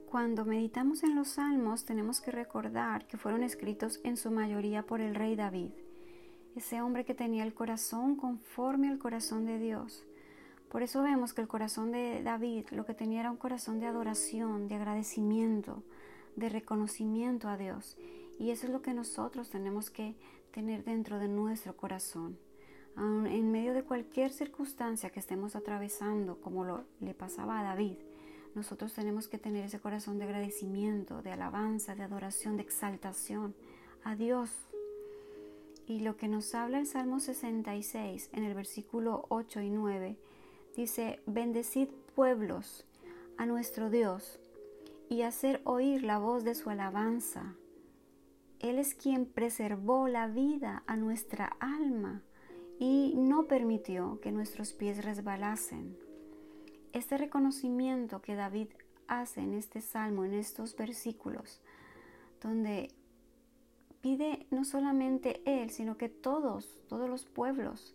Cuando meditamos en los salmos, tenemos que recordar que fueron escritos en su mayoría por el rey David, ese hombre que tenía el corazón conforme al corazón de Dios. Por eso vemos que el corazón de David lo que tenía era un corazón de adoración, de agradecimiento, de reconocimiento a Dios. Y eso es lo que nosotros tenemos que tener dentro de nuestro corazón. Aun en medio de cualquier circunstancia que estemos atravesando, como le pasaba a David, nosotros tenemos que tener ese corazón de agradecimiento, de alabanza, de adoración, de exaltación a Dios. Y lo que nos habla el Salmo 66 en el versículo 8 y 9 dice: bendecid pueblos a nuestro Dios y hacer oír la voz de su alabanza. Él es quien preservó la vida a nuestra alma y no permitió que nuestros pies resbalasen. Este reconocimiento que David hace en este salmo, en estos versículos, donde pide no solamente él, sino que todos los pueblos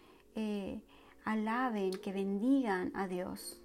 alaben, que bendigan a Dios.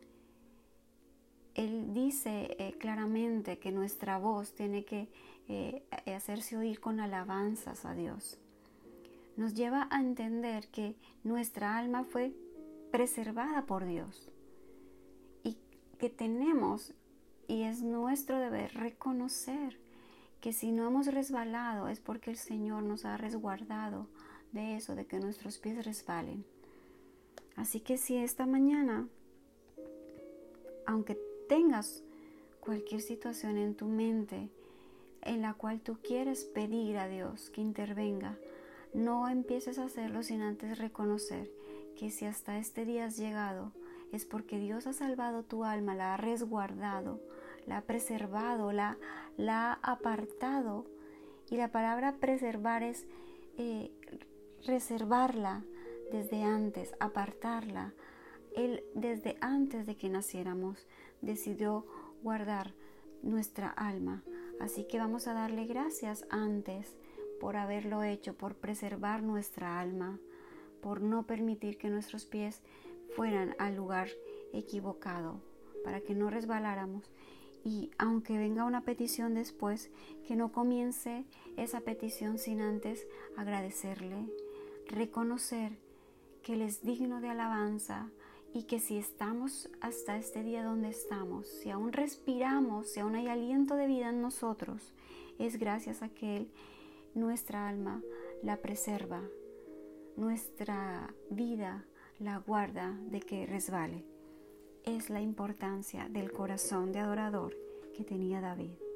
Él dice claramente que nuestra voz tiene que hacerse oír con alabanzas a Dios. Nos lleva a entender que nuestra alma fue preservada por Dios y que tenemos, y es nuestro deber, reconocer que si no hemos resbalado es porque el Señor nos ha resguardado de eso, de que nuestros pies resbalen. Así que si esta mañana, aunque tengas cualquier situación en tu mente en la cual tú quieres pedir a Dios que intervenga, no empieces a hacerlo sin antes reconocer que si hasta este día has llegado es porque Dios ha salvado tu alma, la ha resguardado, la ha preservado, la ha apartado. Y la palabra preservar es reservarla desde antes, apartarla. Él desde antes de que naciéramos decidió guardar nuestra alma. Así que vamos a darle gracias antes por haberlo hecho, por preservar nuestra alma, por no permitir que nuestros pies fueran al lugar equivocado, para que no resbaláramos. Y aunque venga una petición después, que no comience esa petición sin antes agradecerle, reconocer que Él es digno de alabanza y que si estamos hasta este día donde estamos, si aún respiramos, si aún hay aliento de vida en nosotros, es gracias a que Él nuestra alma la preserva, nuestra vida la guarda de que resbale. Es la importancia del corazón de adorador que tenía David.